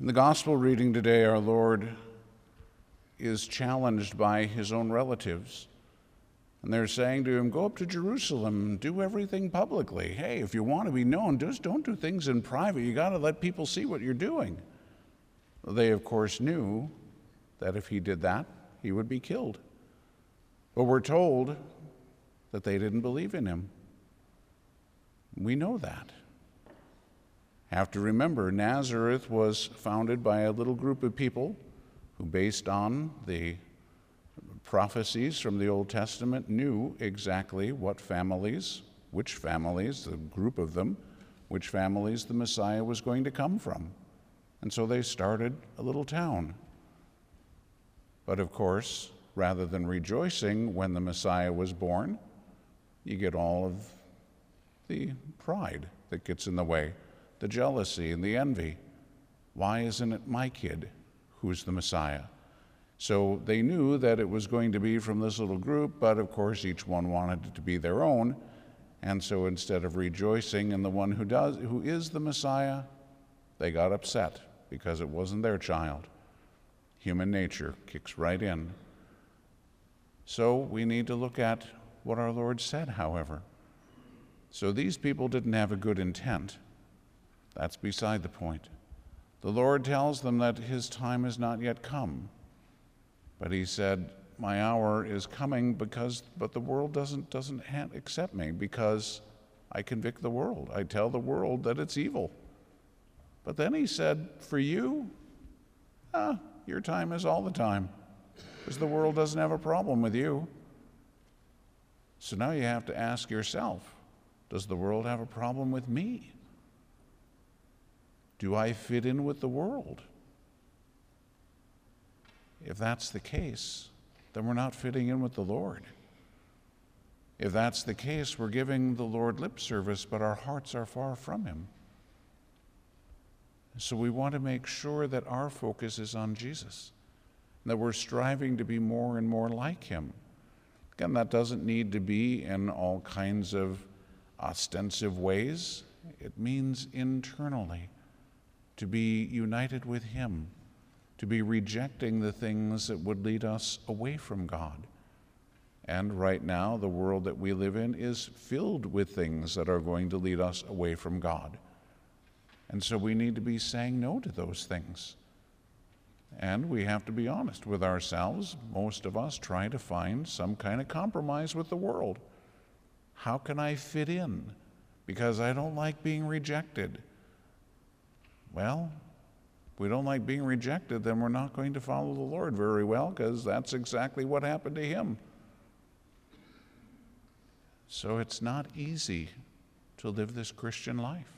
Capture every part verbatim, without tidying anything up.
In the gospel reading today, our Lord is challenged by his own relatives. And they're saying to him, go up to Jerusalem, do everything publicly. Hey, if you want to be known, just don't do things in private. You got to let people see what you're doing. They, of course, knew that if he did that, he would be killed. But we're told that they didn't believe in him. We know that. Have to remember, Nazareth was founded by a little group of people who, based on the prophecies from the Old Testament, knew exactly what families, which families, the group of them, which families the Messiah was going to come from. And so they started a little town. But of course, rather than rejoicing when the Messiah was born, you get all of the pride that gets in the way, the jealousy and the envy. Why isn't it my kid who's the Messiah? So they knew that it was going to be from this little group, but of course each one wanted it to be their own. And so instead of rejoicing in the one who does, who is the Messiah, they got upset because it wasn't their child. Human nature kicks right in. So we need to look at what our Lord said, however. So these people didn't have a good intent. That's beside the point. The Lord tells them that his time has not yet come. But he said, my hour is coming because, but the world doesn't, doesn't accept me because I convict the world. I tell the world that it's evil. But then he said, for you, ah, your time is all the time because the world doesn't have a problem with you. So now you have to ask yourself, does the world have a problem with me? Do I fit in with the world? If that's the case, then we're not fitting in with the Lord. If that's the case, we're giving the Lord lip service, but our hearts are far from him. So we want to make sure that our focus is on Jesus, that we're striving to be more and more like him. Again, that doesn't need to be in all kinds of ostensive ways. It means internally to be united with him, to be rejecting the things that would lead us away from God. And right now, the world that we live in is filled with things that are going to lead us away from God. And so we need to be saying no to those things. And we have to be honest with ourselves. Most of us try to find some kind of compromise with the world. How can I fit in? Because I don't like being rejected. Well, if we don't like being rejected, then we're not going to follow the Lord very well, because that's exactly what happened to him. So it's not easy to live this Christian life.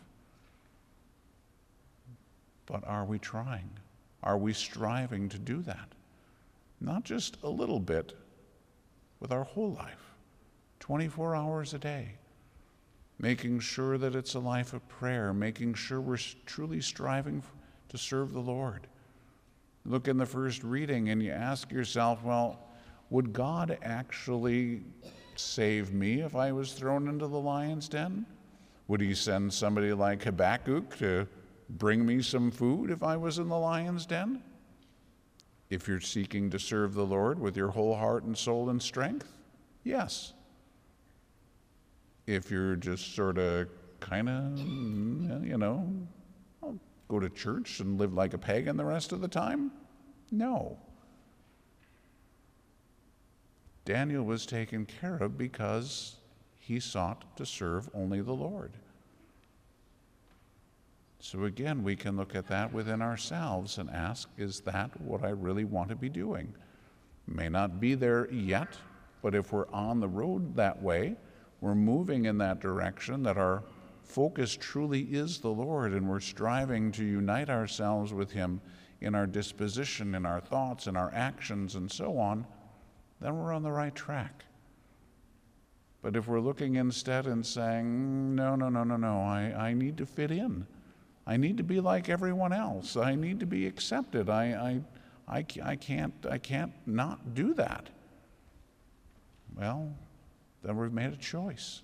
But are we trying? Are we striving to do that? Not just a little bit, with our whole life, twenty-four hours a day. Making sure that it's a life of prayer, making sure we're truly striving to serve the Lord. Look in the first reading and you ask yourself, well, would God actually save me if I was thrown into the lion's den? Would he send somebody like Habakkuk to bring me some food if I was in the lion's den? If you're seeking to serve the Lord with your whole heart and soul and strength, yes. If you're just sort of kind of, you know, I'll go to church and live like a pagan the rest of the time, no. Daniel was taken care of because he sought to serve only the Lord. So again, we can look at that within ourselves and ask, is that what I really want to be doing? May not be there yet, but if we're on the road that way, we're moving in that direction, that our focus truly is the Lord, and we're striving to unite ourselves with him in our disposition, in our thoughts, in our actions, and so on, then we're on the right track. But if we're looking instead and saying, no, no, no, no, no, I, I need to fit in. I need to be like everyone else. I need to be accepted. I, I, I, I can't, I can't not do that. Well, then we've made a choice.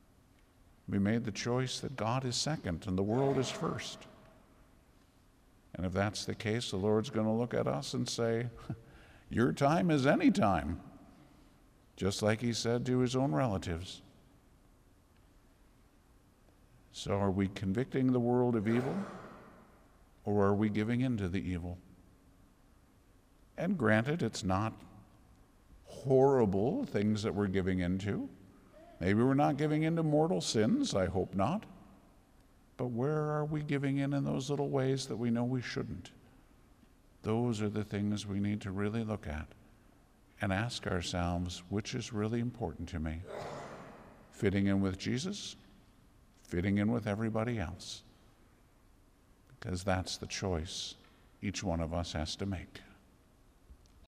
We made the choice that God is second and the world is first. And if that's the case, the Lord's going to look at us and say, your time is any time, just like he said to his own relatives. So are we convicting the world of evil, or are we giving in to the evil? And granted, it's not horrible things that we're giving into. Maybe we're not giving into mortal sins, I hope not. But where are we giving in in those little ways that we know we shouldn't? Those are the things we need to really look at and ask ourselves, which is really important to me? Fitting in with Jesus? Fitting in with everybody else? Because that's the choice each one of us has to make.